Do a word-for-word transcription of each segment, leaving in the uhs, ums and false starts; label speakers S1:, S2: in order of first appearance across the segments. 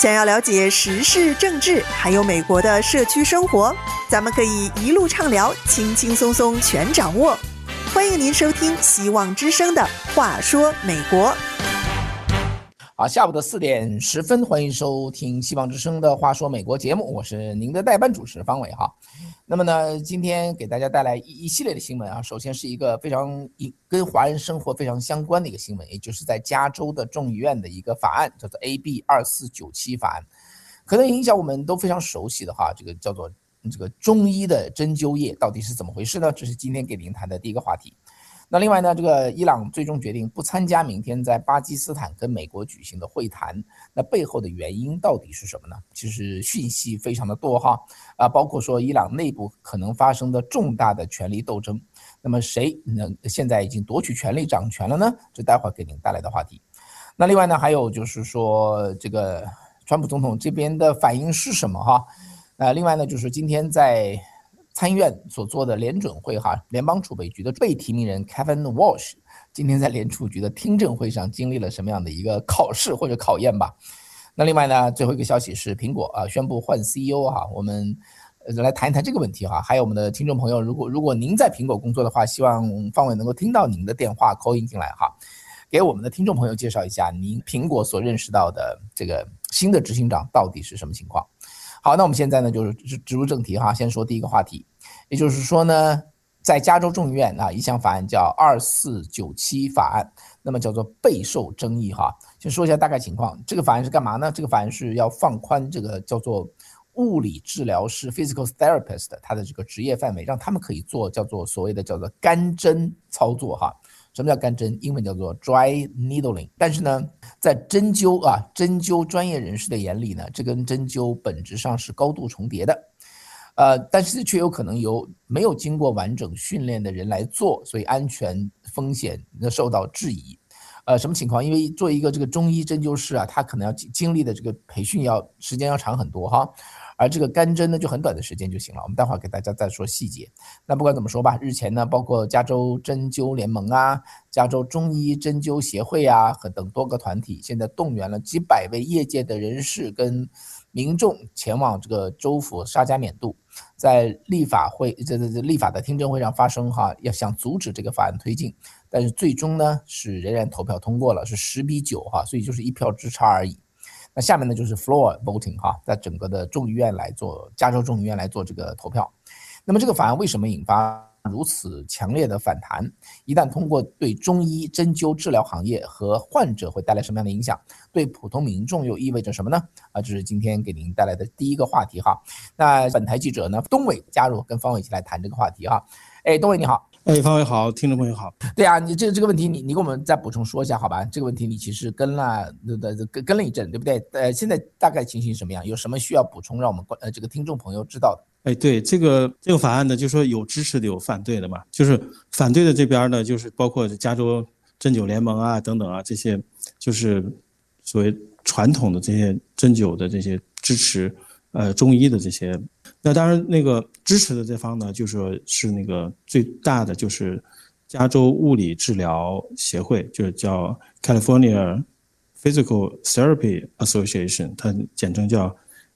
S1: 想要了解时事政治，还有美国的社区生活，咱们可以一路畅聊，轻轻松松全掌握。欢迎您收听希望之声的话说美国。
S2: 好，下午的四点十分，欢迎收听希望之声的话说美国节目，我是您的代班主持方伟哈。那么呢，今天给大家带来一一系列的新闻啊。首先是一个非常跟华人生活非常相关的一个新闻，也就是在加州的众议院的一个法案，叫做 A B 二四九七法案，可能影响我们都非常熟悉的哈，这个叫做这个中医的针灸业到底是怎么回事呢？这是今天给您谈的第一个话题。那另外呢，这个伊朗最终决定不参加明天在巴基斯坦跟美国举行的会谈，那背后的原因到底是什么呢？其实讯息非常的多哈，啊，包括说伊朗内部可能发生的重大的权力斗争，那么谁能现在已经夺取权力掌权了呢？这待会儿给您带来的话题。那另外呢，还有就是说这个川普总统这边的反应是什么哈？呃，另外呢，就是今天在参议院所做的联准会哈，联邦储备局的被提名人 Kevin Walsh 今天在联储局的听证会上经历了什么样的一个考试或者考验吧。那另外呢，最后一个消息是苹果啊宣布换 C E O 哈，我们来谈一谈这个问题哈。还有我们的听众朋友，如果如果您在苹果工作的话，希望方伟能够听到您的电话 call in 进来哈，给我们的听众朋友介绍一下您苹果所认识到的这个新的执行长到底是什么情况。好，那我们现在呢就是直入正题哈，先说第一个话题，也就是说呢，在加州众议院啊，一项法案叫二四九七法案，那么叫做备受争议哈。先说一下大概情况，这个法案是干嘛呢？这个法案是要放宽这个叫做物理治疗师 physical therapist 他的这个职业范围，让他们可以做叫做所谓的叫做干针操作哈。什么叫干针？英文叫做 dry needling。但是呢，在针灸啊，针灸专业人士的眼里呢，这跟针灸本质上是高度重叠的，呃，但是却有可能由没有经过完整训练的人来做，所以安全风险受到质疑。呃，什么情况？因为做一个这个中医针灸师啊，他可能要经历的这个培训要时间要长很多哈。而这个干针呢，就很短的时间就行了。我们待会儿给大家再说细节。那不管怎么说吧，日前呢，包括加州针灸联盟啊、加州中医针灸协会啊和等多个团体，现在动员了几百位业界的人士跟民众前往这个州府沙加缅度，在立法会这这立法的听证会上发声哈，要想阻止这个法案推进，但是最终呢是仍然投票通过了，是十比九哈，所以就是一票之差而已。那下面呢就是 floor voting 哈，在整个的众议院来做，加州众议院来做这个投票。那么这个法案为什么引发如此强烈的反弹？一旦通过，对中医针灸治疗行业和患者会带来什么样的影响？对普通民众又意味着什么呢？啊，这是今天给您带来的第一个话题哈。那本台记者呢，东伟加入，跟方伟一起来谈这个话题哈。哎，东伟你好。
S3: 哎，方伟好，听众朋友好。
S2: 对啊，你这个这个问题你，你你给我们再补充说一下好吧？这个问题你其实跟了跟跟了一阵，对不对？呃，现在大概情形什么样？有什么需要补充，让我们呃这个听众朋友知道的？
S3: 哎，对，这个这个法案呢，就是说有支持的，有反对的嘛。就是反对的这边呢，就是包括加州针灸联盟啊等等啊，这些就是所谓传统的这些针灸的这些支持，呃，中医的这些。那当然，那个支持的这方呢，就说是那个最大的就是加州物理治疗协会，就是叫 California Physical Therapy Association， 它简称叫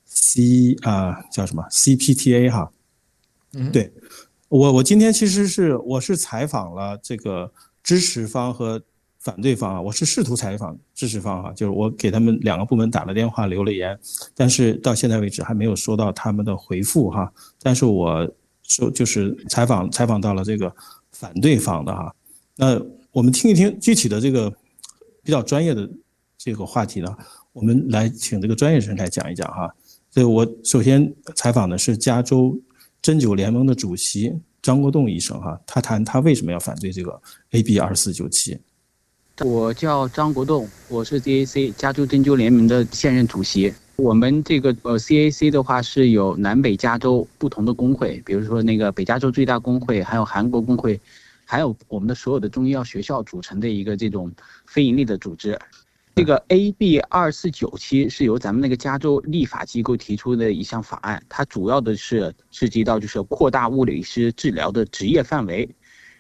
S3: C 啊、呃、叫什么 C P T A 哈。嗯，对，我我今天其实是我是采访了这个支持方和反对方啊，我是试图采访支持方啊，就是我给他们两个部门打了电话，留了言，但是到现在为止还没有收到他们的回复哈。但是我说就是采访采访到了这个反对方的哈。那我们听一听具体的这个比较专业的这个话题呢，我们来请这个专业人来讲一讲哈。所以我首先采访的是加州针灸联盟的主席张国栋医生哈，他谈他为什么要反对这个 A B 二四九七。
S4: 我叫张国栋，我是 C A C 加州针灸联盟的现任主席。我们这个呃 C A C 的话是有南北加州不同的工会，比如说那个北加州最大工会，还有韩国工会，还有我们的所有的中医药学校组成的一个这种非盈利的组织。这个 A B 二四九七是由咱们那个加州立法机构提出的一项法案，它主要的是涉及到就是扩大物理师治疗的职业范围。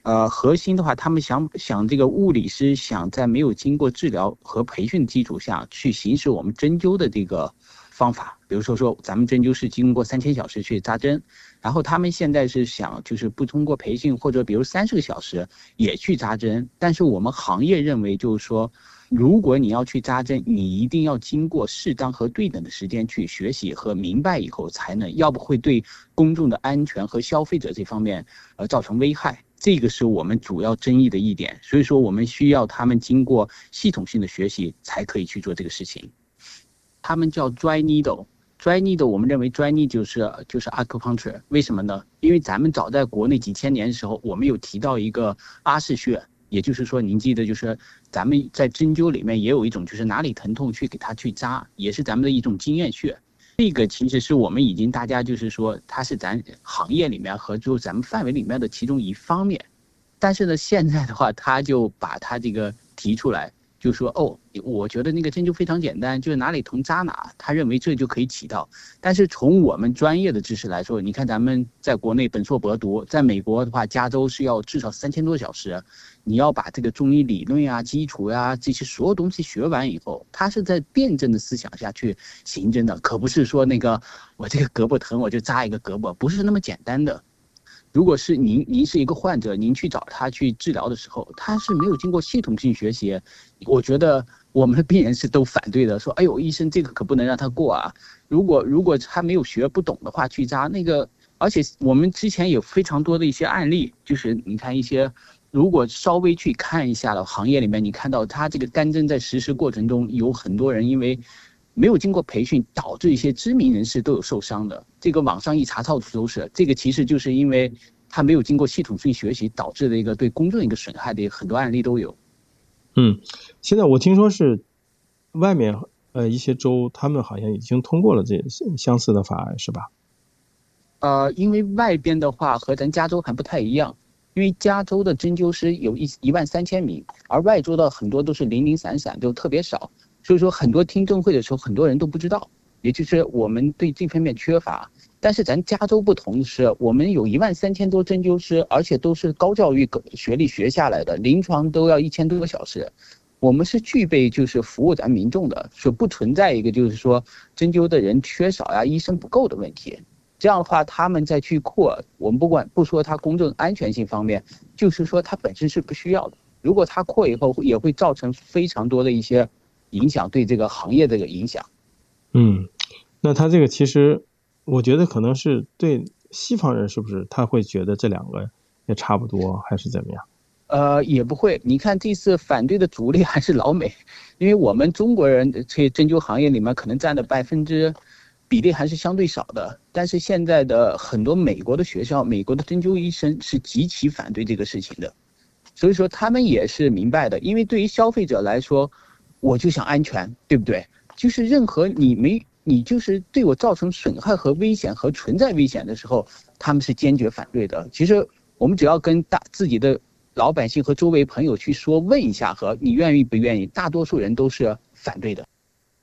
S4: 呃，核心的话，他们想想这个物理师想在没有经过治疗和培训基础下去行使我们针灸的这个方法，比如说说咱们针灸是经过三千小时去扎针，然后他们现在是想就是不通过培训或者比如三十个小时也去扎针，但是我们行业认为就是说，如果你要去扎针，你一定要经过适当和对等的时间去学习和明白以后才能，要不会对公众的安全和消费者这方面呃造成危害。这个是我们主要争议的一点，所以说我们需要他们经过系统性的学习才可以去做这个事情。他们叫 dry needle。Dry needle 我们认为 dry needle 就是就是 acupuncture， 为什么呢？因为咱们早在国内几千年的时候，我们有提到一个阿是穴，也就是说您记得就是咱们在针灸里面也有一种就是哪里疼痛去给它去扎，也是咱们的一种经验穴。这个其实是我们已经大家就是说它是咱行业里面和就咱们范围里面的其中一方面，但是呢现在的话他就把他这个提出来，就说哦，我觉得那个针灸非常简单，就是哪里疼扎哪，他认为这就可以起到。但是从我们专业的知识来说，你看咱们在国内本硕博读，在美国的话，加州是要至少三千多小时，你要把这个中医理论啊、基础啊这些所有东西学完以后，他是在辩证的思想下去行针的，可不是说那个我这个胳膊疼我就扎一个胳膊，不是那么简单的。如果是您，您是一个患者，您去找他去治疗的时候，他是没有经过系统性学习，我觉得我们的病人是都反对的，说，哎呦，医生这个可不能让他过啊！如果如果他没有学不懂的话去扎那个，而且我们之前有非常多的一些案例，就是你看一些，如果稍微去看一下的行业里面，你看到他这个干针在实施过程中，有很多人因为没有经过培训，导致一些知名人士都有受伤的。这个网上一查到处都是，这个其实就是因为他没有经过系统性学习导致的一个对公众一个损害的很多案例都有。
S3: 嗯，现在我听说是外面呃一些州他们好像已经通过了这相似的法案，是吧？
S4: 呃，因为外边的话和咱加州还不太一样，因为加州的针灸师有一一万三千名，而外州的很多都是零零散散，都特别少。所以说很多听证会的时候很多人都不知道，也就是我们对这方面缺乏。但是咱加州不同的是，我们有一万三千多针灸师，而且都是高教育学历学下来的，临床都要一千多个小时。我们是具备就是服务咱民众的，所以不存在一个就是说针灸的人缺少呀、医生不够的问题。这样的话他们再去扩，我们不管不说它公正安全性方面，就是说它本身是不需要的。如果它扩以后也会造成非常多的一些影响，对这个行业的一个影响。
S3: 嗯，那他这个其实我觉得可能是对西方人是不是他会觉得这两个也差不多，还是怎么样？
S4: 呃，也不会。你看这次反对的主力还是老美，因为我们中国人这针灸行业里面可能占的百分之比例还是相对少的。但是现在的很多美国的学校，美国的针灸医生是极其反对这个事情的，所以说他们也是明白的。因为对于消费者来说，我就想安全，对不对？就是任何你没你就是对我造成损害和危险和存在危险的时候，他们是坚决反对的。其实我们只要跟大自己的老百姓和周围朋友去说问一下，和你愿意不愿意，大多数人都是反对的。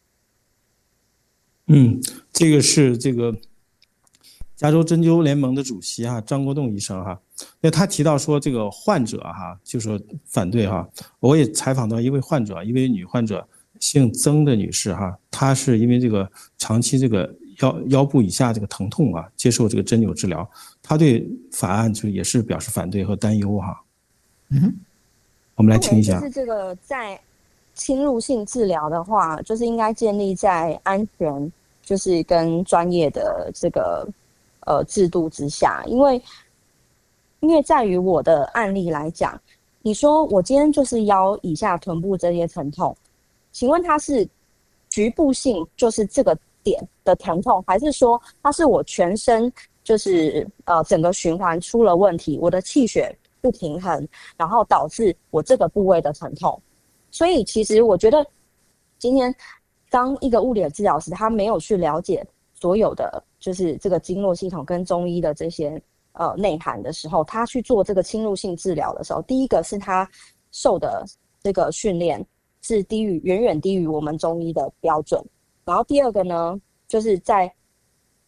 S3: 嗯，这个是这个加州针灸联盟的主席哈、啊、张国栋医生哈、啊，那他提到说这个患者哈、啊、就说反对哈、啊，我也采访到一位患者，一位女患者，姓曾的女士哈、啊，她是因为这个长期这个腰腰部以下这个疼痛啊，接受这个针灸治疗，她对法案就也是表示反对和担忧哈、啊。
S2: 嗯，
S3: 我们来听一下。
S5: 就是这个在侵入性治疗的话，就是应该建立在安全，就是跟专业的这个呃制度之下。因为因为在于我的案例来讲，你说我今天就是腰以下臀部这些疼痛，请问它是局部性，就是这个点的疼痛，还是说它是我全身就是呃整个循环出了问题，我的气血不平衡，然后导致我这个部位的疼痛？所以其实我觉得今天当一个物理的治疗师，他没有去了解所有的就是这个经络系统跟中医的这些呃内涵的时候，他去做这个侵入性治疗的时候，第一个是他受的这个训练是低于远远低于我们中医的标准，然后第二个呢，就是在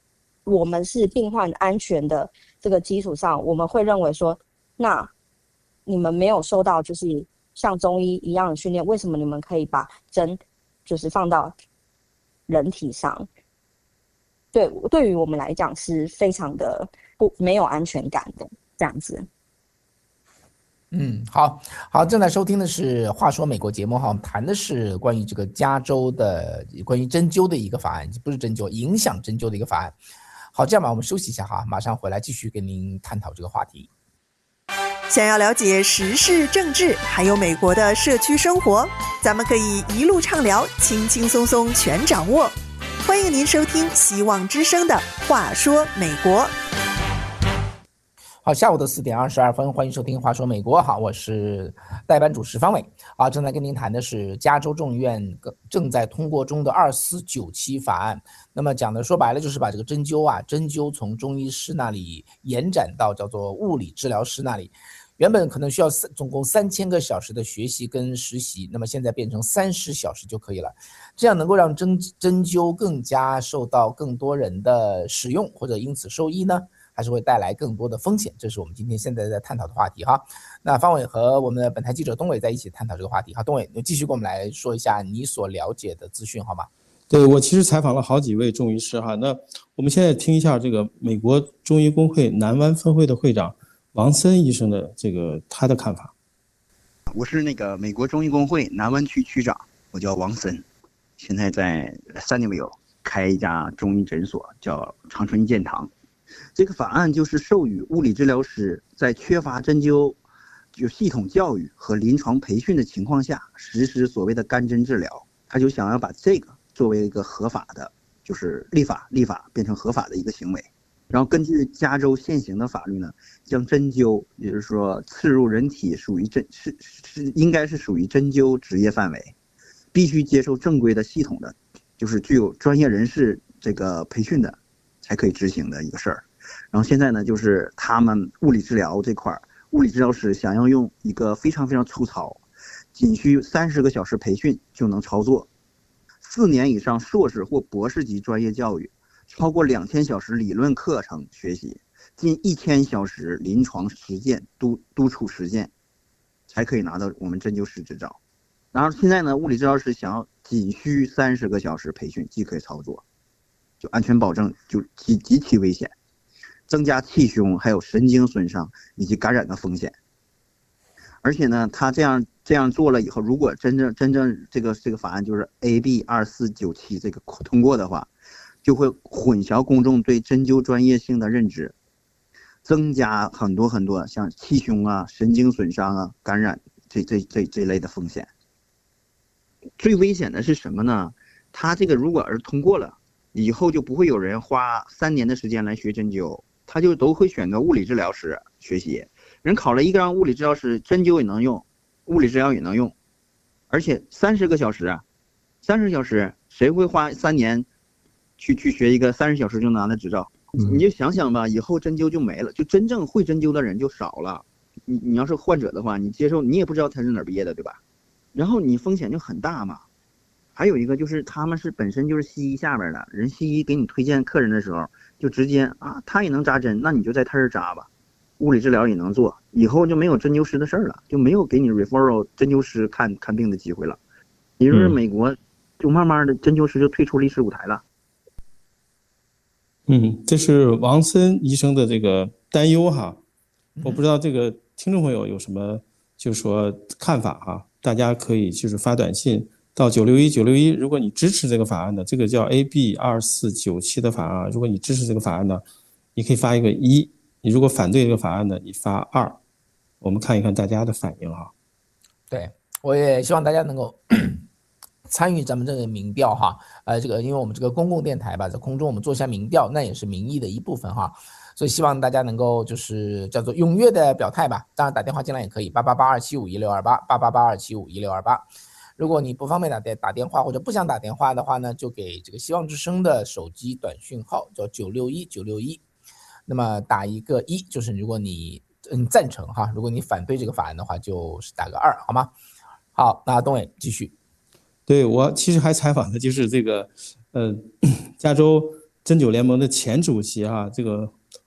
S5: 我们是病患安全的这个基础上，我们会认为说，那你们没有受到就是像中医一样的训练，为什么你们可以把针就是放到人体上？对，对于我们来讲是非常的不没有安全感的这样子。
S2: 嗯，好好，正在收听的是《话说美国》节目哈，我们谈的是关于这个加州的关于针灸的一个法案，不是针灸，影响针灸的一个法案。好，这样吧，我们休息一下哈，马上回来继续跟您探讨这个话题。
S1: 想要了解时事政治，还有美国的社区生活，咱们可以一路畅聊，轻轻松松全掌握。欢迎您收听希望之声的《话说美国》。
S2: 好，下午的四点二十二分，欢迎收听《话说美国》。好，我是代班主持方伟啊，正在跟您谈的是加州众议院正在通过中的二四九七法案。那么讲的说白了就是把这个针灸啊，针灸从中医师那里延展到叫做物理治疗师那里。原本可能需要总共三千个小时的学习跟实习，那么现在变成三十小时就可以了，这样能够让针针灸更加受到更多人的使用，或者因此受益呢？还是会带来更多的风险，这是我们今天现在在探讨的话题哈。那方伟和我们的本台记者东伟在一起探讨这个话题哈。东伟，你继续跟我们来说一下你所了解的资讯好吗？
S3: 对，我其实采访了好几位中医师哈。那我们现在听一下这个美国中医工会南湾分会的会长王森医生的这个他的看法。
S6: 我是那个美国中医工会南湾区区长，我叫王森，现在在三尼维尔开一家中医诊所，叫长春健堂。这个法案就是授予物理治疗师在缺乏针灸就系统教育和临床培训的情况下实施所谓的干针治疗，他就想要把这个作为一个合法的，就是立法立法变成合法的一个行为。然后根据加州现行的法律呢，将针灸，也就是说刺入人体属于针是是应该是属于针灸职业范围，必须接受正规的系统的，就是具有专业人士这个培训的才可以执行的一个事儿。然后现在呢，就是他们物理治疗这块，物理治疗师想要用一个非常非常粗糙，仅需三十个小时培训就能操作，四年以上硕士或博士级专业教育，超过两千小时理论课程学习，近一千小时临床实践督督促实践，才可以拿到我们针灸师执照。然后现在呢，物理治疗师想要仅需三十个小时培训即可以操作，就安全保证就极极其危险，增加气胸还有神经损伤以及感染的风险。而且呢，他这样这样做了以后，如果真正真正这个这个法案就是 A B 二四九七这个通过的话，就会混淆公众对针灸专业性的认知，增加很多很多像气胸啊、神经损伤啊、感染这这这这类的风险。最危险的是什么呢？他这个如果是通过了以后，就不会有人花三年的时间来学针灸，他就都会选择物理治疗师学习。人考了一个让物理治疗师，针灸也能用，物理治疗也能用，而且三十个小时啊，三十小时谁会花三年去去学一个三十小时就拿的执照？你就想想吧，以后针灸就没了，就真正会针灸的人就少了。你你要是患者的话，你接受你也不知道他是哪儿毕业的，对吧？然后你风险就很大嘛。还有一个就是他们是本身就是西医下边的人，西医给你推荐客人的时候，就直接啊，他也能扎针，那你就在他这儿扎吧。物理治疗也能做，以后就没有针灸师的事儿了，就没有给你 referral 针灸师看看病的机会了。也就是美国就慢慢的针灸师就退出历史舞台了。
S3: 嗯，这是王森医生的这个担忧哈，我不知道这个听众朋友有什么就是说看法哈，大家可以就是发短信到九六一九六一，如果你支持这个法案的，这个叫 A B 二四九七的法案，如果你支持这个法案呢，你可以发一个一，你如果反对这个法案呢，你发二，我们看一看大家的反应哈。
S2: 对，我也希望大家能够参与咱们这个民调哈，呃，这个因为我们这个公共电台吧，在空中我们做一下民调，那也是民意的一部分哈，所以希望大家能够就是叫做踊跃的表态吧，当然打电话进来也可以，八八八二七五一六二八，八八八二七五一六二八。如果你不方便打电打电话或者不想打电话的话呢，就给这个希望之声的手机短讯号叫九六一九六一，那么打一个一，就是如果你嗯赞成哈，如果你反对这个法案的话，就是打个二，好吗？好，那东伟继续。
S3: 对，我其实还采访的就是这个呃加州针灸联盟的前主席哈，这个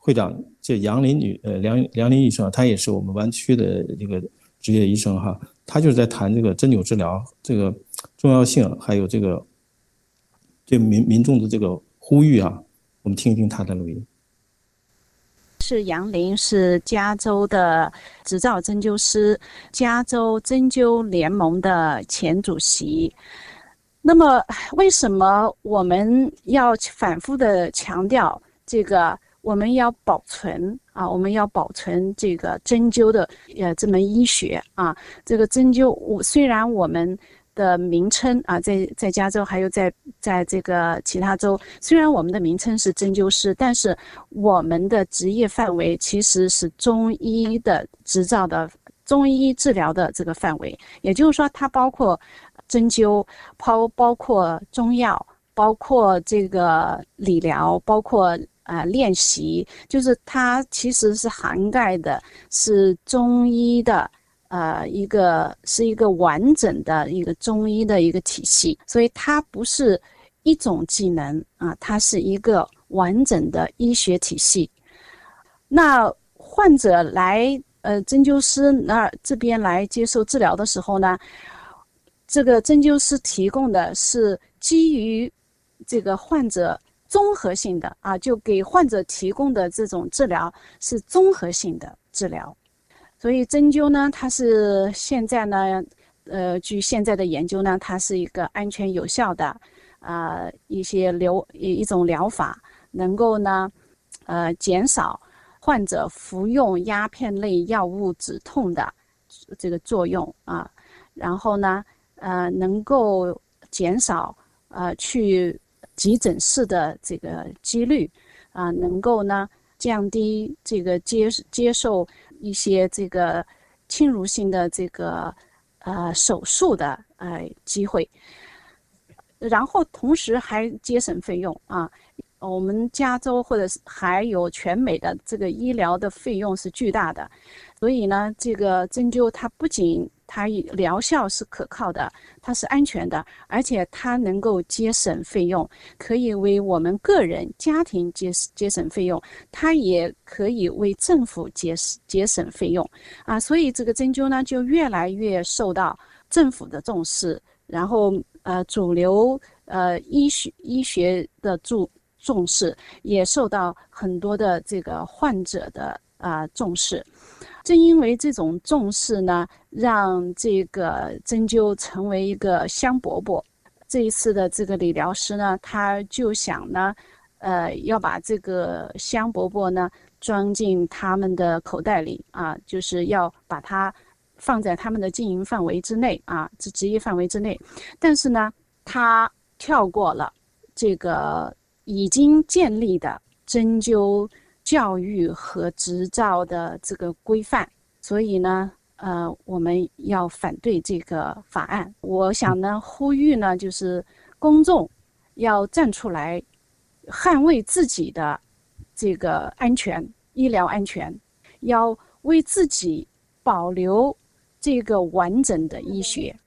S3: 会长这杨林女呃梁梁林医生，她也是我们湾区的这个职业医生哈，她就是在谈这个针灸治疗这个重要性，还有这个对民民众的这个呼吁啊，我们听一听她的录音。
S7: 是杨林，是加州的执照针灸师，加州针灸联盟的前主席。那么，为什么我们要反复的强调这个？我们要保存啊，我们要保存这个针灸的呃这门医学啊。这个针灸，我虽然我们的名称啊，在在加州还有在在这个其他州，虽然我们的名称是针灸师，但是我们的职业范围其实是中医的执照的中医治疗的这个范围，也就是说，它包括针灸，包包括中药，包括这个理疗，包括。啊、呃，练习就是它其实是涵盖的，是中医的，呃，一个是一个完整的一个中医的一个体系，所以它不是一种技能啊，它是一个完整的医学体系。那患者来呃针灸师那儿这边来接受治疗的时候呢，这个针灸师提供的是基于这个患者。综合性的啊，就给患者提供的这种治疗是综合性的治疗，所以针灸呢，它是现在呢，呃，据现在的研究呢，它是一个安全有效的啊、呃、一些疗一种疗法，能够呢，呃，减少患者服用鸦片类药物止痛的这个作用啊，然后呢，呃，能够减少呃去。急诊室的这个几率啊、呃，能够呢降低这个接接受一些这个侵入性的这个呃手术的呃机会，然后同时还节省费用啊。我们加州或者是还有全美的这个医疗的费用是巨大的，所以呢，这个针灸它不仅它疗效是可靠的，它是安全的，而且它能够节省费用，可以为我们个人家庭节节省费用，它也可以为政府节节省费用啊。所以这个针灸呢，就越来越受到政府的重视，然后呃，主流呃医学医学的注。重视，也受到很多的这个患者的啊、呃、重视。正因为这种重视呢，让这个针灸成为一个香饽饽。这一次的这个理疗师呢，他就想呢，呃，要把这个香饽饽呢装进他们的口袋里啊，就是要把它放在他们的经营范围之内啊，这职业范围之内。但是呢，他跳过了这个。已经建立的针灸教育和执照的这个规范，所以呢，呃，我们要反对这个法案。我想呢，呼吁呢，就是公众要站出来，捍卫自己的这个安全，医疗安全，要为自己保留这个完整的医学。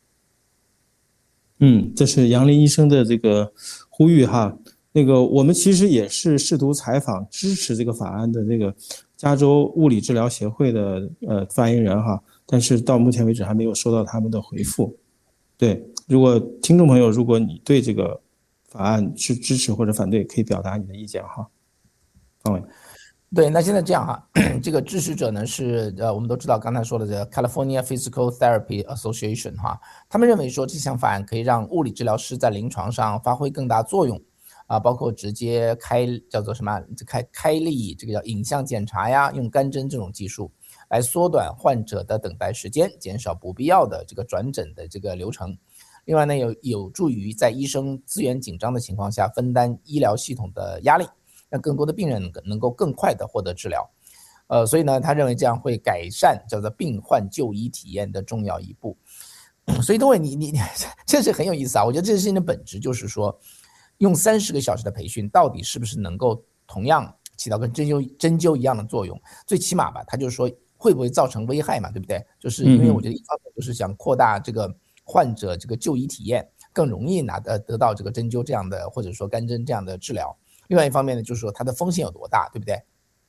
S3: 嗯，这是杨林医生的这个呼吁哈。那个我们其实也是试图采访支持这个法案的这个加州物理治疗协会的呃发言人哈，但是到目前为止还没有收到他们的回复。对，如果听众朋友，如果你对这个法案是支持或者反对，可以表达你的意见哈。方伟。
S2: 对，那现在这样哈，这个支持者呢是呃，我们都知道刚才说的这个 California Physical Therapy Association 哈，他们认为说这项法案可以让物理治疗师在临床上发挥更大作用。啊，包括直接开叫做什么开开立这个叫影像检查呀，用干针这种技术来缩短患者的等待时间，减少不必要的这个转诊的这个流程。另外呢，有有助于在医生资源紧张的情况下分担医疗系统的压力，让更多的病人能够更快的获得治疗。呃，所以呢，他认为这样会改善叫做病患就医体验的重要一步。所以各位，你你你这是很有意思啊！我觉得这事情的本质就是说。用三十个小时的培训，到底是不是能够同样起到跟针灸针灸一样的作用？最起码吧，他就说会不会造成危害嘛，对不对？就是因为我觉得一方面就是想扩大这个患者这个就医体验，更容易拿得得到这个针灸这样的或者说干针这样的治疗。另外一方面呢，就是说它的风险有多大，对不对？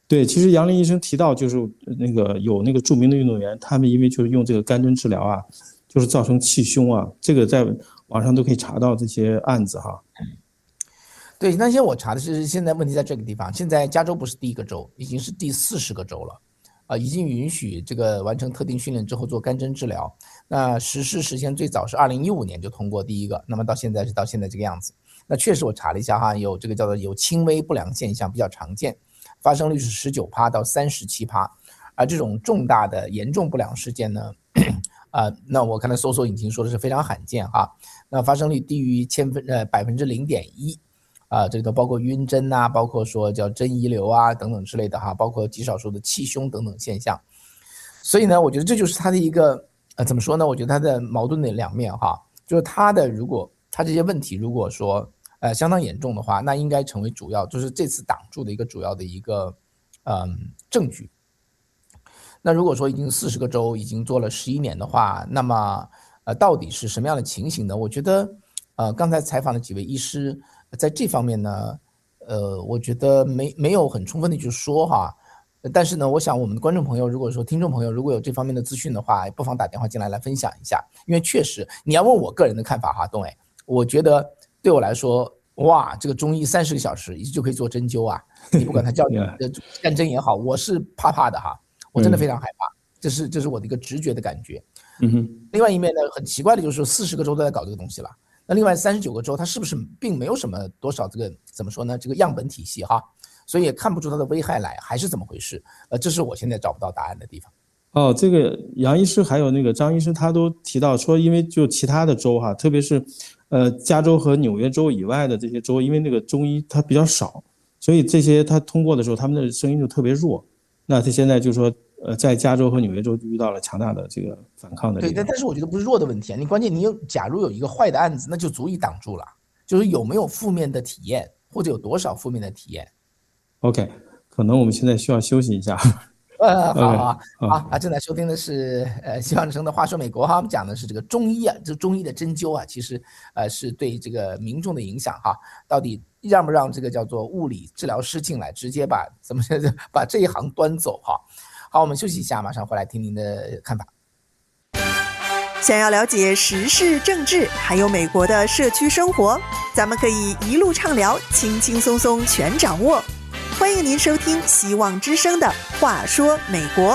S3: 对，其实杨林医生提到，就是那个有那个著名的运动员，他们因为就是用这个干针治疗啊，就是造成气胸啊，这个在网上都可以查到这些案子哈。
S2: 对，那些我查的是现在问题在这个地方，现在加州不是第一个州，已经是第四十个州了，啊、呃，已经允许这个完成特定训练之后做干针治疗。那实施时间最早是二零一五年就通过第一个，那么到现在是到现在这个样子。那确实我查了一下哈，有这个叫做有轻微不良现象比较常见，发生率是 百分之十九 到 百分之三十七， 而这种重大的严重不良事件呢，呃，那我看到搜索引擎说的是非常罕见哈，那发生率低于千分呃百分之零点一。啊，这个包括晕针呐、啊，包括说叫针遗留啊等等之类的哈，包括极少数的气胸等等现象。所以呢，我觉得这就是它的一个呃怎么说呢？我觉得它的矛盾的两面哈，就是它的如果它这些问题如果说呃相当严重的话，那应该成为主要，就是这次挡住的一个主要的一个嗯证据。那如果说已经四十个州已经做了十一年的话，那么呃到底是什么样的情形呢？我觉得呃刚才采访的几位医师。在这方面呢，呃，我觉得没没有很充分的去说哈，但是呢，我想我们的观众朋友，如果说听众朋友如果有这方面的资讯的话，不妨打电话进来来分享一下，因为确实你要问我个人的看法哈，东伟，我觉得对我来说，哇，这个中医三十个小时就可以做针灸啊，你不管它叫你干针也好，我是怕怕的哈，我真的非常害怕，这是这是我的一个直觉的感觉。
S3: 嗯哼。
S2: 另外一面呢，很奇怪的就是四十个州都在搞这个东西了。那另外三十九个州，它是不是并没有什么多少这个怎么说呢？这个样本体系哈，所以也看不出它的危害来，还是怎么回事？呃，这是我现在找不到答案的地方。
S3: 哦，这个杨医师还有那个张医师，他都提到说，因为就其他的州哈，特别是呃加州和纽约州以外的这些州，因为那个中医它比较少，所以这些他通过的时候，他们的声音就特别弱。那他现在就说。呃，在加州和纽约州遇到了强大的这个反抗的力量。
S2: 对，但但是我觉得不是弱的问题啊，你关键你有，假如有一个坏的案子，那就足以挡住了，就是有没有负面的体验，或者有多少负面的体验。
S3: OK， 可能我们现在需要休息一下。
S2: 呃，好好好啊啊！正在收听的是呃希望之声的话说美国哈，我们讲的是这个中医啊，这中医的针灸啊，其实呃是对这个民众的影响哈，到底让不让这个叫做物理治疗师进来，直接把怎么把这一行端走哈。好，我们休息一下，马上回来听您的看法。
S1: 想要了解时事政治，还有美国的社区生活，咱们可以一路畅聊，轻轻松松全掌握。欢迎您收听希望之声的话说美国。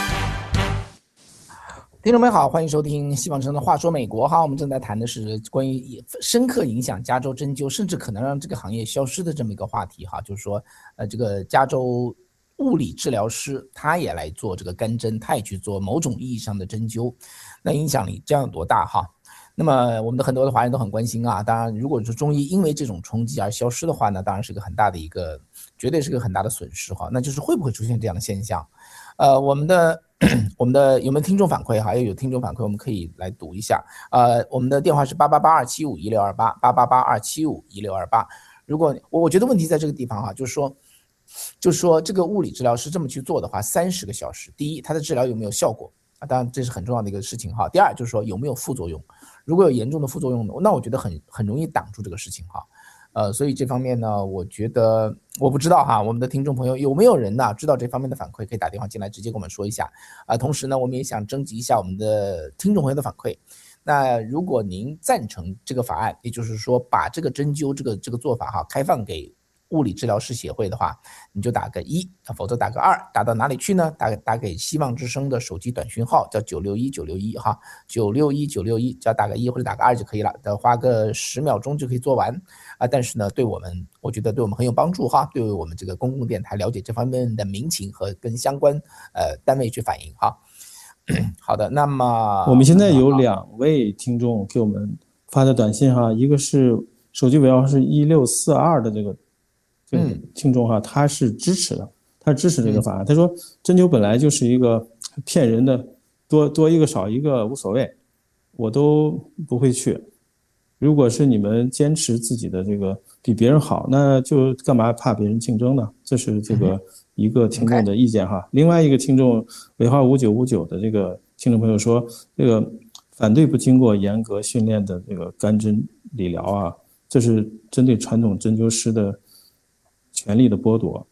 S2: 听众们好，欢迎收听希望之声的话说美国哈，我们正在谈的是关于深刻影响加州针灸，甚至可能让这个行业消失的这么一个话题哈，就是说呃这个加州物理治疗师他也来做这个干针，他也去做某种意义上的针灸，那影响力这样有多大哈？那么我们的很多的华人都很关心啊，当然如果说中医因为这种冲击而消失的话呢，当然是个很大的一个，绝对是个很大的损失哈。那就是会不会出现这样的现象？呃，我们的我们的有没有听众反馈？还有有听众反馈，我们可以来读一下。呃，我们的电话是八八八二七五一六二八八八八二七五一六二八。如果我我觉得问题在这个地方哈，就是说。就是说，这个物理治疗师这么去做的话，三十个小时，第一，他的治疗有没有效果啊？当然这是很重要的一个事情哈。第二，就是说有没有副作用，如果有严重的副作用，那我觉得很很容易挡住这个事情哈。呃，所以这方面呢，我觉得我不知道哈，我们的听众朋友有没有人呢知道这方面的反馈，可以打电话进来直接跟我们说一下啊。同时呢，我们也想征集一下我们的听众朋友的反馈。那如果您赞成这个法案，也就是说把这个针灸这个这个做法哈开放给物理治疗师协会的话，你就打个一，否则打个二，打到哪里去呢？打打给希望之声的手机短讯号，叫九六一九六一哈，九六一九六一，只要打个一或者打个二就可以了，花个十秒钟就可以做完啊。但是呢，对我们，我觉得对我们很有帮助哈，对我们这个公共电台了解这方面的民情和跟相关呃单位去反映哈。好的，那么
S3: 我们现在有两位听众给我们发的短信哈，一个是手机尾号是一六四二的这个。这个听众哈，他是支持的，他支持这个法案。他说，针灸本来就是一个骗人的，多多一个少一个无所谓，我都不会去。如果是你们坚持自己的这个比别人好，那就干嘛怕别人竞争呢？这是这个一个听众的意见哈。另外一个听众尾号五九五九的这个听众朋友说，这个反对不经过严格训练的这个干针理疗啊，这是针对传统针灸师的权利的剥夺，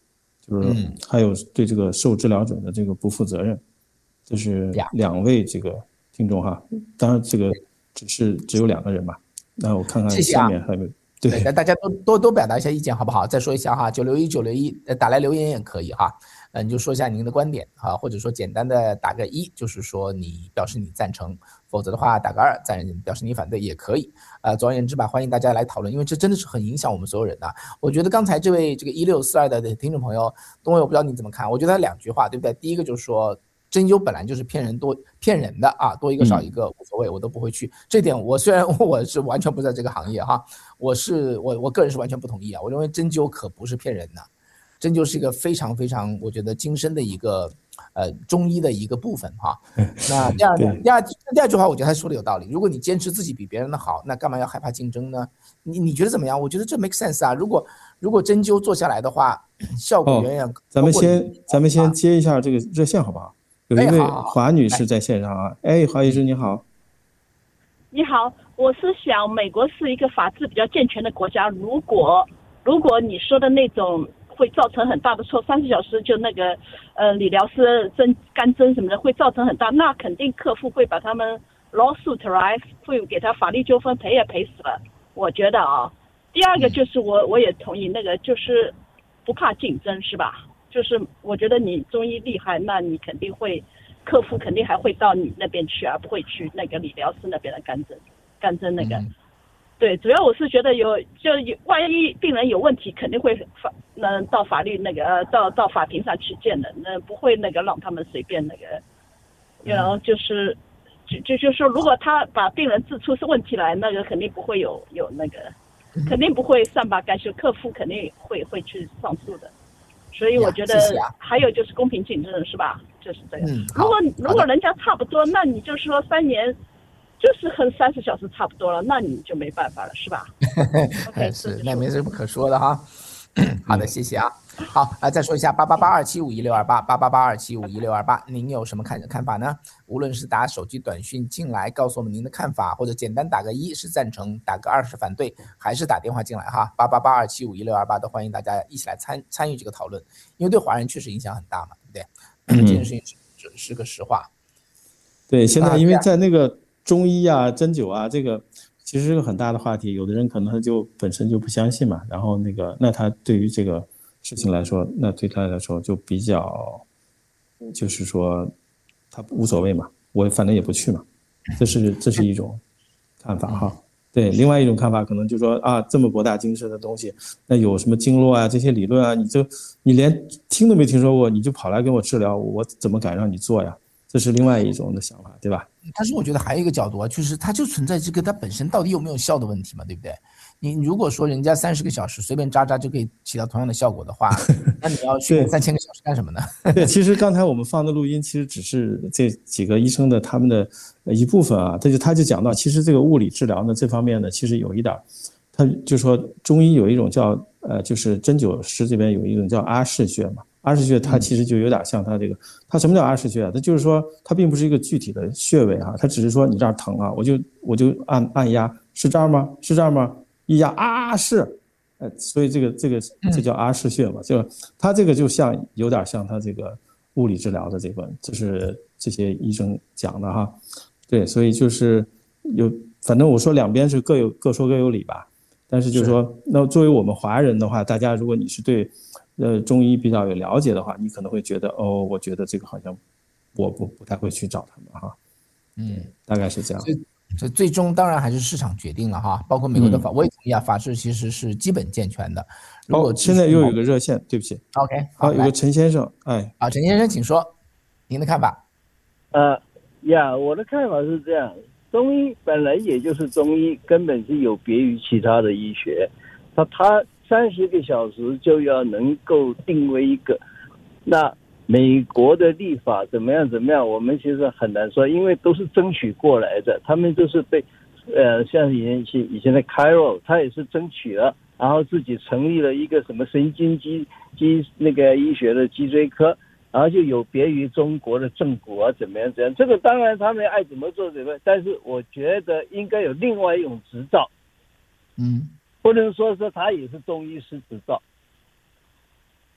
S3: 就是还有对这个受治疗者的这个不负责任，这是两位这个听众哈。当然这个只是只有两个人嘛。那我看看下面还有没有。
S2: 对，大家都多多表达一下意见好不好？再说一下哈，九六一九六一打来留言也可以哈。呃，你就说一下您的观点啊，或者说简单的打个一，就是说你表示你赞成，否则的话打个二，赞表示你反对也可以。呃，总而言之吧，欢迎大家来讨论，因为这真的是很影响我们所有人的。我觉得刚才这位这个一六四二的听众朋友，东伟，我不知道你怎么看？我觉得他两句话，对不对？第一个就是说，针灸本来就是骗人多骗人的啊，多一个少一个无所谓，我都不会去。这点我虽然我是完全不在这个行业哈，我是我我个人是完全不同意啊。我认为针灸可不是骗人的。针灸是一个非常非常，我觉得精深的一个，呃，中医的一个部分哈。那第二个，第二第二句话，我觉得他说的有道理。如果你坚持自己比别人的好，那干嘛要害怕竞争呢？你你觉得怎么样？我觉得这 make sense 啊。如果如果针灸做下来的话，效果远远、哦。
S3: 咱们先咱们先接一下这个热线好不好？有一位华女士在线上啊。哎，华医师你好。
S8: 你好，我是想美国是一个法治比较健全的国家，如果如果你说的那种。会造成很大的错，三十小时就那个呃理疗师针干针什么的会造成很大，那肯定客户会把他们 lawsuit right 会给他法律纠纷，赔也赔死了。我觉得啊，第二个就是我我也同意那个就是不怕竞争是吧？就是我觉得你中医厉害，那你肯定会客户肯定还会到你那边去，而不会去那个理疗师那边的干针干针那个。嗯对，主要我是觉得有，就有万一病人有问题，肯定会法，那到法律那个呃，到到法庭上去见的，那不会那个让他们随便那个，然后就是就就就是说，如果他把病人治出是问题来，那个肯定不会有有那个，肯定不会善罢甘休，客户肯定会会去上诉的。所以我觉得还有就是公平竞争，是吧？就是这样。如果如果人家差不多，那你就说三年。就是和三十小时差不多了，那你就没办法了，是吧？okay,
S2: 是，那没什么可说的哈。好的，谢谢啊。好啊，再说一下八八八二七五一六二八八八八二七五一六二八，您有什么看看法呢？无论是打手机短讯进来告诉我们您的看法，或者简单打个一是赞成，打个二是反对，还是打电话进来哈，八八八二七五一六二八都欢迎大家一起来参参与这个讨论，因为对华人确实影响很大嘛，对不对？这件事情是是个实话。
S3: 对，现在因为在那个。中医啊，针灸啊，这个其实是个很大的话题。有的人可能他就本身就不相信嘛，然后那个，那他对于这个事情来说，那对他来说就比较，就是说他无所谓嘛，我反正也不去嘛，这是这是一种看法哈。对，另外一种看法可能就是说啊，这么博大精深的东西，那有什么经络啊这些理论啊，你就你连听都没听说过，你就跑来给我治疗，我怎么敢让你做呀？这是另外一种的想法，对吧？
S2: 但是我觉得还有一个角度啊，就是它就存在这个它本身到底有没有效的问题嘛，对不对？你如果说人家三十个小时随便扎扎就可以起到同样的效果的话，那你要训练三千个小时干什么呢？
S3: 对，其实刚才我们放的录音其实只是这几个医生的他们的一部分啊，他就他就讲到，其实这个物理治疗呢这方面呢，其实有一点，他就说中医有一种叫呃，就是针灸师这边有一种叫阿是穴嘛。阿是穴它其实就有点像它这个，它什么叫阿是穴啊？它就是说它并不是一个具体的穴位啊，它只是说你这儿疼啊，我就我就按按压，是这儿吗？是这儿吗？一压啊是，呃，所以这个这个这叫阿是穴嘛，就它这个就像有点像它这个物理治疗的这个，就是这些医生讲的哈，对，所以就是有，反正我说两边是各有各说各有理吧，但是就是说，那作为我们华人的话，大家如果你是对。呃，中医比较有了解的话，你可能会觉得哦，我觉得这个好像我不不太会去找他们哈，嗯，大概是这样。
S2: 这最终当然还是市场决定了哈，包括美国的法，嗯、我也同意啊，法治其实是基本健全的。如果、
S3: 哦、现在又有个热线，对不起
S2: ，OK，
S3: 好，有个陈先生，哎，
S2: 好，陈先生，请说您的看法。
S9: 呃呀，我的看法是这样，中医本来也就是中医，根本是有别于其他的医学，它它。三十个小时就要能够定位一个，那美国的立法怎么样怎么样，我们其实很难说，因为都是争取过来的，他们都是被，呃，像以前以前的 Cairo， 他也是争取了，然后自己成立了一个什么神经肌肌那个医学的脊椎科，然后就有别于中国的正骨啊怎么样怎样，这个当然他们爱怎么做怎么样，但是我觉得应该有另外一种执照，
S2: 嗯。
S9: 不能说是他也是中医师执照，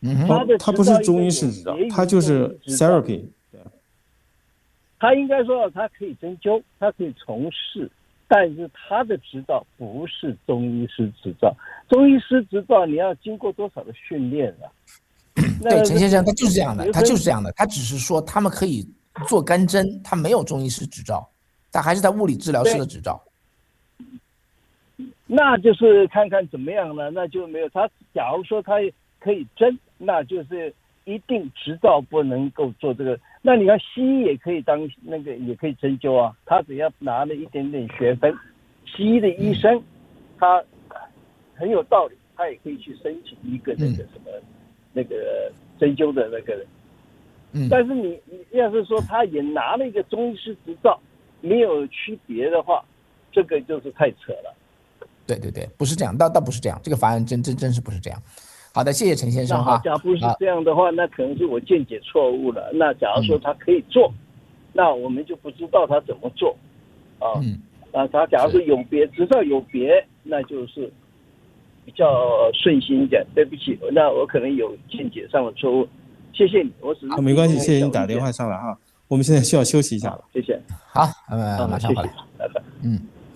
S2: 嗯，
S9: 他的
S3: 他不是中医师执照，他就是 therapy。
S9: 他应该说他可以针灸，他可以从事，但是他的执照不是中医师执照。中医师执照你要经过多少的训练啊？
S2: 对，陈先生，他就是这样的，他就是这样的，他只是说他们可以做干针，他没有中医师执照，他还是在物理治疗师的执照。
S9: 那就是看看怎么样了，那就没有他。假如说他可以针，那就是一定执照不能够做这个。那你看西医也可以当那个也可以针灸啊，他只要拿了一点点学分，西医的医生他很有道理，他也可以去申请一个那个什么、嗯、那个针灸的那个人。嗯，但是你你要是说他也拿了一个中医师执照，没有区别的话，这个就是太扯了。
S2: 对对对，不是这样，倒倒不是这样，这个法案真真真是不是这样。好的，谢谢陈先生哈。
S9: 假如不是这样的话，那可能是我见解错误了。那假如说他可以做，嗯、那我们就不知道他怎么做啊。嗯。那他假如说有别，执照有别，那就是比较顺心一点。对不起，那我可能有见解上的错误。谢谢你，我只是、
S3: 啊、没关系，谢谢你打电话上来哈。我们现在需要休息一下了，
S9: 谢谢。
S2: 好，呃，马上回来，
S9: 拜拜。
S2: 嗯。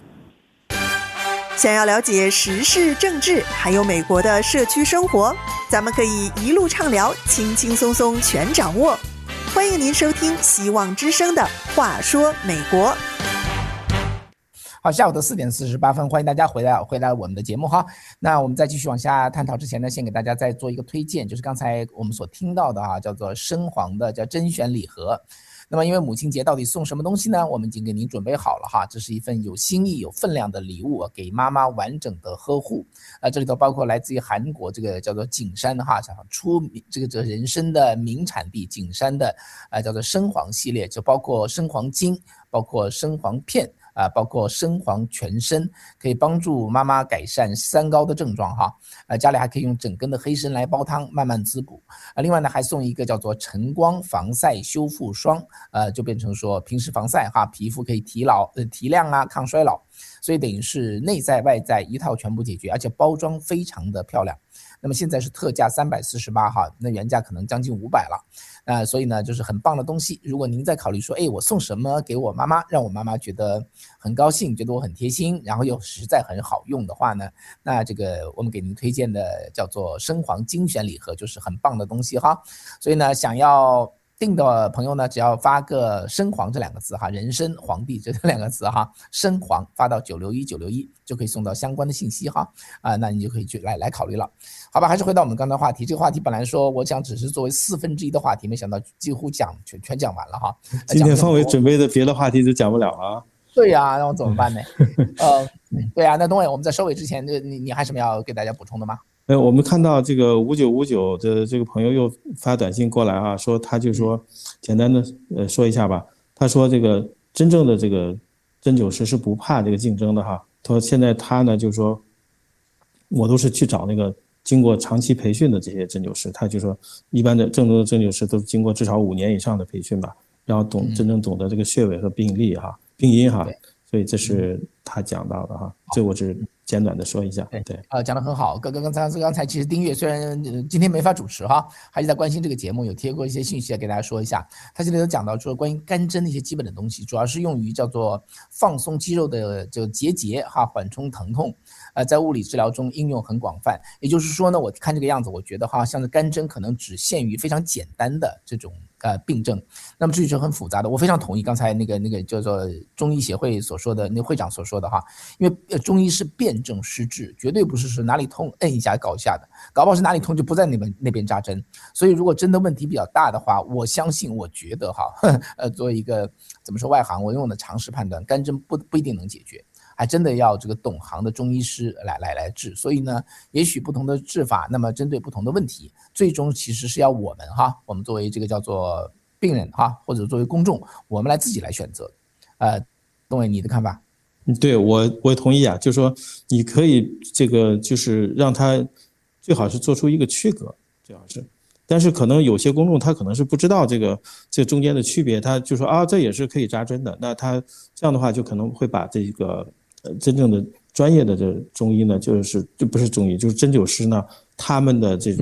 S1: 想要了解时事政治，还有美国的社区生活，咱们可以一路畅聊，轻轻松松全掌握。欢迎您收听希望之声的话说美国。
S2: 好，下午的四点四十八分，欢迎大家回来回来我们的节目哈。那我们在继续往下探讨之前呢，先给大家再做一个推荐，就是刚才我们所听到的哈，叫做深黄的叫甄选礼盒。那么因为母亲节到底送什么东西呢？我们已经给您准备好了哈，这是一份有心意有分量的礼物，给妈妈完整的呵护。啊，这里头包括来自于韩国这个叫做景山哈，出这个这人参的名产地景山的啊叫做深黄系列，就包括深黄精，包括深黄片。啊，包括深黄全身，可以帮助妈妈改善三高的症状哈。啊，家里还可以用整根的黑参来煲汤，慢慢滋补。啊，另外呢，还送一个叫做晨光防晒修复霜，呃，就变成说平时防晒哈，皮肤可以提老、呃提亮啊，抗衰老。所以等于是内在外在一套全部解决，而且包装非常的漂亮。那么现在是特价三百四十八哈，那原价可能将近五百了。呃，所以呢，就是很棒的东西。如果您在考虑说，哎，我送什么给我妈妈，让我妈妈觉得很高兴，觉得我很贴心，然后又实在很好用的话呢，那这个我们给您推荐的叫做深黄精选礼盒，就是很棒的东西哈。所以呢，想要订的朋友呢，只要发个深黄这两个字哈，人参皇帝这两个字哈，深黄发到九六一九六一就可以送到相关的信息哈，啊，那你就可以去来来考虑了，好吧？还是回到我们刚才的话题，这个话题本来说我想只是作为四分之一的话题，没想到几乎讲全全讲完了哈。
S3: 今天方伟准备的别的话题都讲不了了啊。
S2: 对呀、啊，那我怎么办呢？呃，对啊，那东伟，我们在收尾之前，你你还有什么要给大家补充的吗？
S3: 呃，我们看到这个五九五九的这个朋友又发短信过来啊，说他就说，简单的呃说一下吧。他说这个真正的这个针灸师是不怕这个竞争的哈。他说现在他呢就说，我都是去找那个经过长期培训的这些针灸师，他就说一般的正宗的针灸师都是经过至少五年以上的培训吧，然后懂真正懂得这个穴位和病例哈、病因哈。所以这是他讲到的哈，这我只简短的说一下。对对，
S2: 呃，讲得很好。刚刚刚才刚才其实丁月虽然今天没法主持哈，还是在关心这个节目，有贴过一些信息给大家说一下。他这里有讲到说关于干针的一些基本的东西，主要是用于叫做放松肌肉的这个结节哈，缓冲疼痛。呃，在物理治疗中应用很广泛。也就是说呢，我看这个样子，我觉得哈，像是干针可能只限于非常简单的这种呃病症，那么至于是很复杂的，我非常同意刚才那个那个叫做中医协会所说的那个会长所说的哈，因为中医是辨证施治，绝对不是说哪里痛摁一下搞一下的，搞不好是哪里痛就不在那边那边扎针。所以如果真的问题比较大的话，我相信我觉得哈，呃，作为一个怎么说外行，我用的常识判断，干针不不一定能解决。还真的要这个懂行的中医师来来来治，所以呢，也许不同的治法，那么针对不同的问题，最终其实是要我们哈，我们作为这个叫做病人哈，或者作为公众，我们来自己来选择。呃，东伟，你的看法？
S3: 对，我我也同意啊，就是说你可以这个就是让他最好是做出一个区隔，最好是。但是可能有些公众他可能是不知道这个这中间的区别，他就说啊这也是可以扎针的，那他这样的话就可能会把这个呃真正的专业的这中医呢，就是就不是中医，就是针灸师呢，他们的这种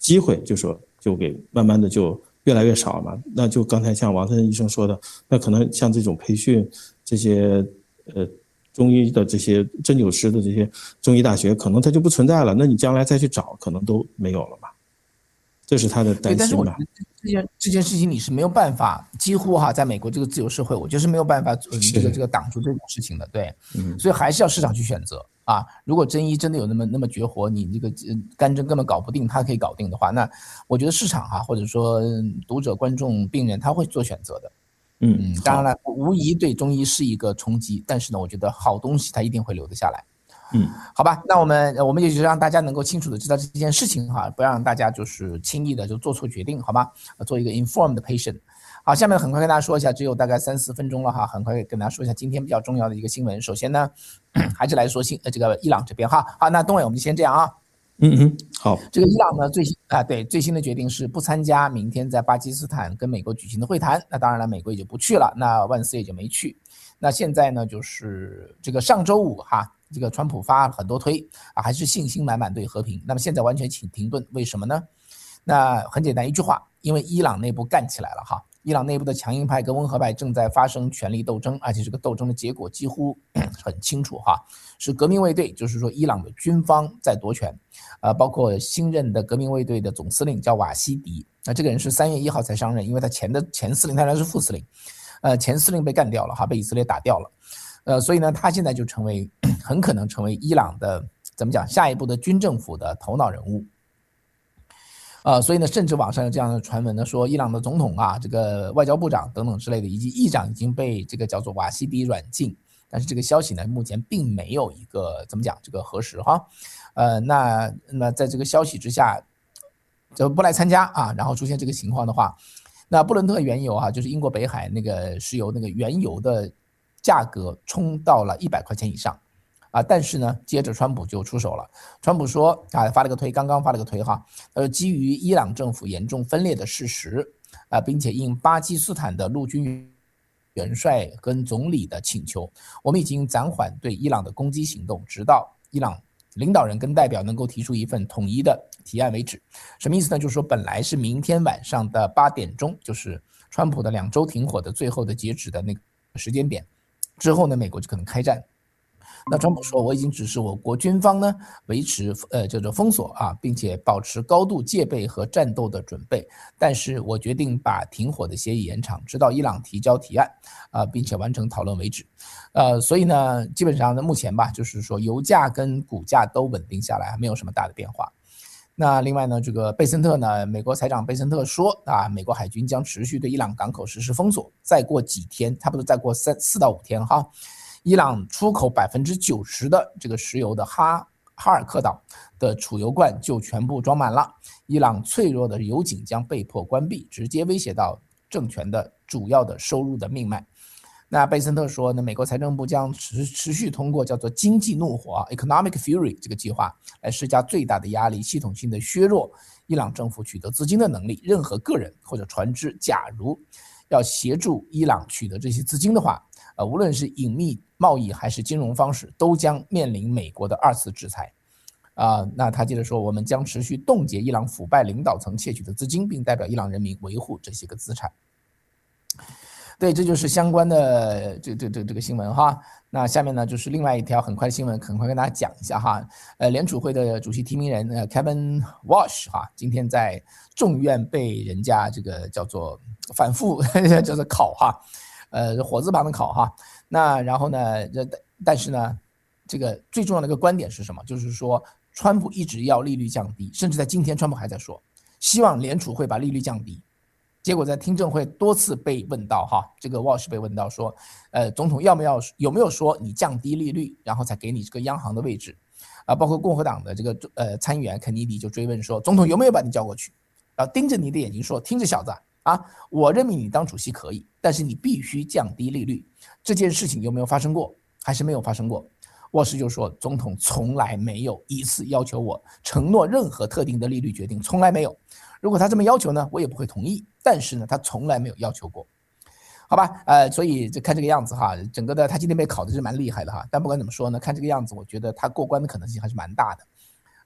S3: 机会就说就给慢慢的就越来越少了嘛。那就刚才像王森医生说的，那可能像这种培训这些呃中医的这些针灸师的这些中医大学，可能它就不存在了，那你将来再去找可能都没有了嘛。这是他的担心吧。
S2: 这件这件事情你是没有办法，几乎哈，在美国这个自由社会，我就是没有办法这个这个挡住这种事情的，对，
S3: 嗯，
S2: 所以还是要市场去选择啊。如果针医真的有那么那么绝活，你这个干针根本搞不定，他可以搞定的话，那我觉得市场哈，或者说读者、观众、病人他会做选择的。
S3: 嗯，
S2: 当然了，无疑对中医是一个冲击，但是呢，我觉得好东西它一定会留得下来。
S3: 嗯，
S2: 好吧，那我们我们也就让大家能够清楚的知道这件事情哈，不让大家就是轻易的就做错决定，好吧？做一个 informed patient。好，下面很快跟大家说一下，只有大概三四分钟了哈，很快跟大家说一下今天比较重要的一个新闻。首先呢，还是来说新呃这个伊朗这边哈。好，那东伟我们就先这样啊。
S3: 嗯嗯，好。
S2: 这个伊朗呢最新啊对最新的决定是不参加明天在巴基斯坦跟美国举行的会谈。那当然了，美国也就不去了，那万斯也就没去。那现在呢，就是这个上周五哈。这个川普发了很多推啊，还是信心满满对和平。那么现在完全请停顿，为什么呢？那很简单一句话，因为伊朗内部干起来了哈。伊朗内部的强硬派跟温和派正在发生权力斗争，而且这个斗争的结果几乎很清楚哈，是革命卫队，就是说伊朗的军方在夺权，呃，包括新任的革命卫队的总司令叫瓦西迪，那这个人是三月一号才上任，因为他前的前司令他原来是副司令，呃，前司令被干掉了哈，被以色列打掉了。呃，所以呢，他现在就成为很可能成为伊朗的怎么讲下一步的军政府的头脑人物。呃，所以呢，甚至网上有这样的传闻呢，说伊朗的总统啊，这个外交部长等等之类的，以及议长已经被这个叫做瓦西迪软禁。但是这个消息呢，目前并没有一个怎么讲这个核实哈。呃，那那在这个消息之下，就不来参加啊，然后出现这个情况的话，那布伦特原油啊，就是英国北海那个石油那个原油的价格冲到了一百块钱以上，啊，但是呢，接着川普就出手了。川普说啊，发了个推，刚刚发了个推哈，呃，基于伊朗政府严重分裂的事实，啊，并且应巴基斯坦的陆军元帅跟总理的请求，我们已经暂缓对伊朗的攻击行动，直到伊朗领导人跟代表能够提出一份统一的提案为止。什么意思呢？就是说，本来是明天晚上的八点钟，就是川普的两周停火的最后的截止的那个时间点。之后呢，美国就可能开战。那川普说，我已经指示我国军方呢维持呃叫做封锁啊，并且保持高度戒备和战斗的准备。但是我决定把停火的协议延长，直到伊朗提交提案啊，并且完成讨论为止。呃，所以呢，基本上呢，目前吧，就是说油价跟股价都稳定下来，没有什么大的变化。那另外呢，这个贝森特呢，美国财长贝森特说啊，美国海军将持续对伊朗港口实施封锁，再过几天，差不多再过三四到五天哈，伊朗出口百分之九十的这个石油的哈哈尔克岛的储油罐就全部装满了，伊朗脆弱的油井将被迫关闭，直接威胁到政权的主要的收入的命脉。那贝森特说呢，美国财政部将持持续通过叫做经济怒火 （Economic Fury） 这个计划来施加最大的压力，系统性的削弱伊朗政府取得资金的能力。任何个人或者船只，假如要协助伊朗取得这些资金的话，呃，无论是隐秘贸易还是金融方式，都将面临美国的二次制裁。啊、呃，那他接着说，我们将持续冻结伊朗腐败领导层窃取的资金，并代表伊朗人民维护这些个资产。对，这就是相关的这这这这个新闻哈。那下面呢，就是另外一条很快的新闻，很快跟大家讲一下哈。呃，联储会的主席提名人呃 Kevin Walsh 哈，今天在众院被人家这个叫做反复叫做考哈，呃火字旁的考哈。那然后呢，这但是呢，这个最重要的一个观点是什么？就是说，川普一直要利率降低，甚至在今天，川普还在说，希望联储会把利率降低。结果在听证会多次被问到哈，这个 Walsh 被问到说，呃，总统要不要有没有说你降低利率，然后才给你这个央行的位置啊？包括共和党的这个呃参议员肯尼迪就追问说，总统有没有把你叫过去？然后盯着你的眼睛说，听着小子啊，我任命你当主席可以，但是你必须降低利率。这件事情有没有发生过？还是没有发生过？沃什就说，总统从来没有一次要求我承诺任何特定的利率决定，从来没有。如果他这么要求呢，我也不会同意。但是呢，他从来没有要求过，好吧？呃，所以就看这个样子哈，整个的他今天被考的是蛮厉害的哈。但不管怎么说呢，看这个样子，我觉得他过关的可能性还是蛮大的。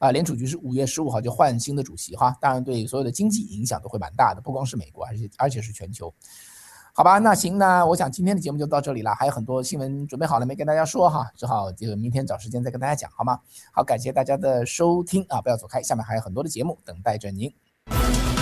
S2: 啊，联储局是五月十五号就换新的主席哈，当然对所有的经济影响都会蛮大的，不光是美国，而且而且是全球。好吧，那行，那我想今天的节目就到这里了，还有很多新闻准备好了没跟大家说哈，只好这个明天找时间再跟大家讲好吗？好，感谢大家的收听啊，不要走开，下面还有很多的节目等待着您。